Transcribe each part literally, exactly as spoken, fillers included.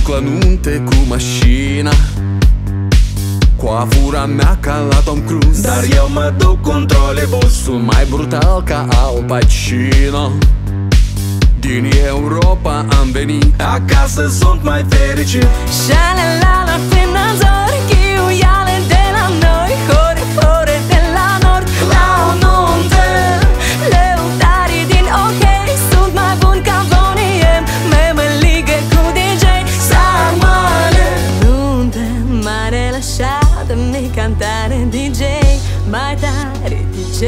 la nunte cu mașina, coafura mea ca la Tom Cruise, dar eu mă duc cu un trolebus. sunt mai brutal ca Al Pacino. Din Europa am venit, acasă sunt mai fericit. Sha-la-la-la, finanțări, chiuiale de la noi, hore, hore de la nord. La o nuntă, lăutarii din OK sunt mai buni ca Bonnie M. Memelică cu D J, sarmale. Nuntă, mai relaxată, mi cantare D J, mai tare D J.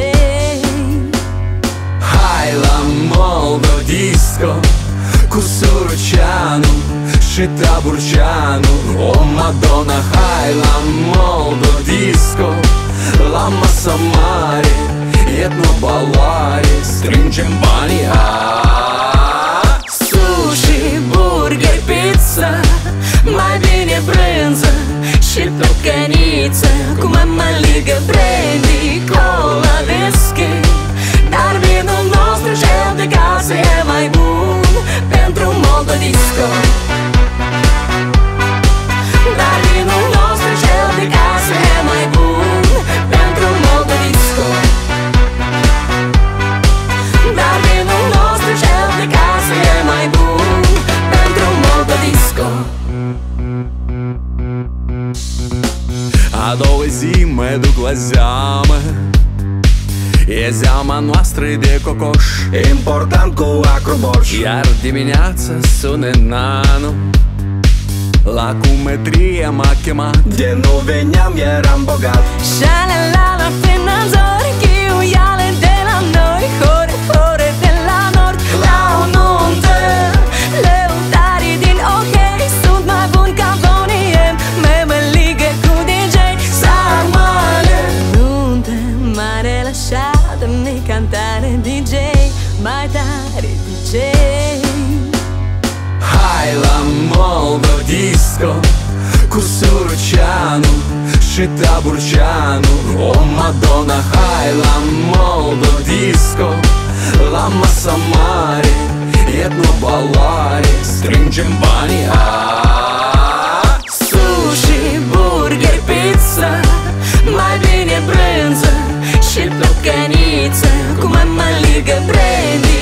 hai la Moldo Disco cu Suruceanu și Taburceanu. O, Madonna, hai la Moldo Disco, la masa mare, etno-baloare, strângem banii. Sushi, burger, pizza, mai bine brânză și tocăniță, cu mămăligă, brandy, cola, whisky. Dar vinul nostru cel de casă e mai bun pentru Moldo Disco. Dar vinul nostru cel de casă e mai bun pentru Moldo Disco. Dar vinul nostru cel de casă e mai bun pentru Moldo Disco. A doua zi mă duc la zeamă, e zeama noastră de cocoș, important cu acroborș. iar dimineața sună nanu, la cumetrie m-a chemat. De nu veneam eram bogat. Sha-la-la-la, finanțări, chiuiale de la noi, hore, hore de la nord. La o nuntă, lăutarii din OK sunt mai buni ca Bonnie M. Memelică cu D J, sarmale. Nuntă, mai relaxată, mi cantare D J, mai tare D J. hai la Moldo Disco cu Suruceanu și Taburceanu. O, Madonna, hai la Moldo Disco, la masa mare, etno-baloare, strângem banii. Sushi, burger, pizza, mai bine brânză și tocăniță, cu mămăligă, brandy,